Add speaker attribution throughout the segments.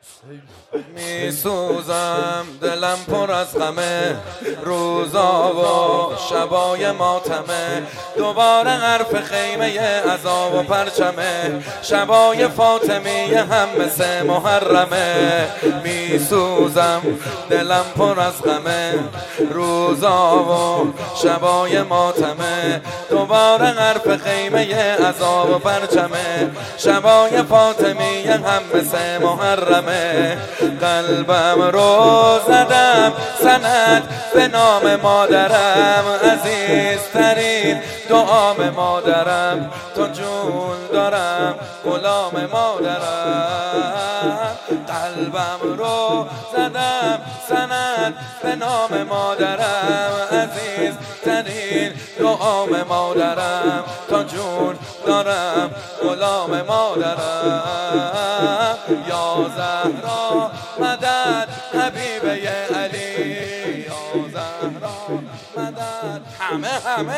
Speaker 1: می سوزم دلم پر از غمه، روزا و شبای ماتمه، دوباره حرف خیمه عزا و پرچمه، شبای فاطمیه هم مثل محرمه. می سوزم دلم پر از غمه، روزا و شبای ماتمه، دوباره حرف خیمه عزا و پرچمه، شبای فاطمیه هم مثل محرمه. قلبم رو زدم سند به نام مادرم، عزیزترین دعام مادرم، تو جون دارم غلام مادرم. قلبم رو زدم سند به نام مادرم، عزیزترین دعام مادرم، تو جون دارم غلام مادرم. یا زهرا مدد حبیبه علی، یا زهرا مدد همه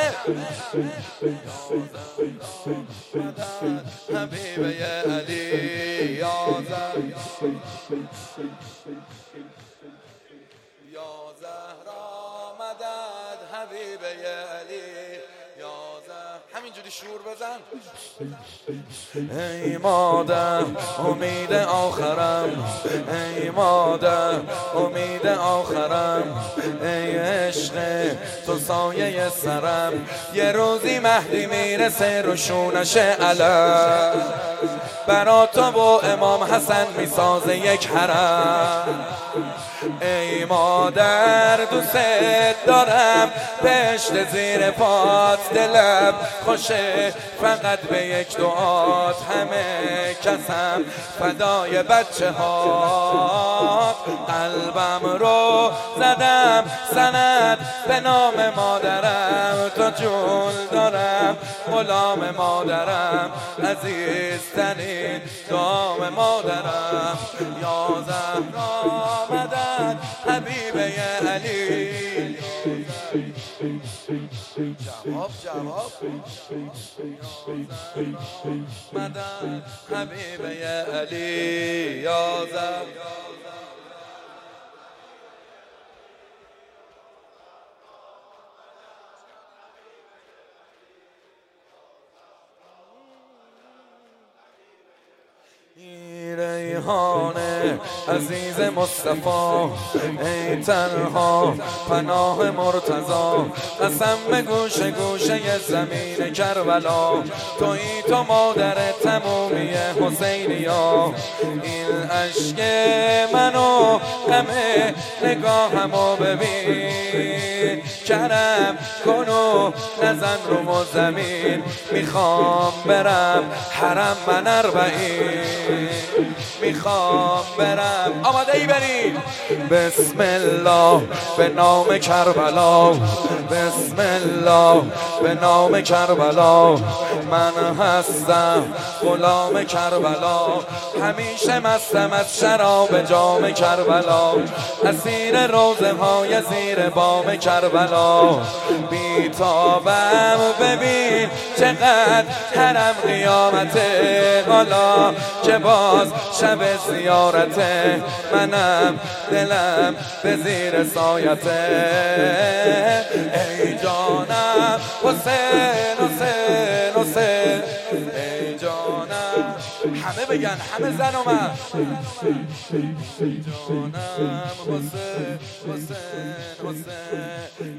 Speaker 1: یا زهرا مدد حبیبه علی، یا زهرا مدد حبیبه علی، یا زهرا. همینجوری شور بزن. ای مادر امید آخرم، ای مادر امید آخرم، ای عشق تو سایه سرم، یه روزی مهدی میرسه رو شونش علم، برا تو و امام حسن میسازه یک حرم. ای مادر دوست دارم، بهشت زیر پات، دلم خوشه فقط به یک دعات، همه کسم فدای بچه هات. قلبم رو زدم سند به نام مادرم، تو جون دارم غلام مادرم، عزیزترین دام مادرم. یا زهرا مدد حبیبه علی، جواب مدد حبیبه علی، یا زهرا. ریحان عزیز مصطفی، ای تنها پناه مرتضی، قسم به گوشه گوشه زمین کربلا، تویی تو مادر تمومی حسینیا. این اشک منو غم نگاهمو ببین، کرم کنو نزن رو زمین، میخوام برم حرم من 40، میخوام برم. آماده ای بریم؟ بسم الله به نام کربلا، بسم الله به نام کربلا، من هستم غلام کربلا، همیشه مستم از شراب جام کربلا، اسیر روضه های زیر بام کربلا. بیتابم ببین چقدر حرم قیامته، حالا که باز شب زیارته، منم دلم به زیر سایته. ای جانم حسین حسین حسین، ای جانم، همه بگن، همه زن و مرد، جانم حسین حسین حسین،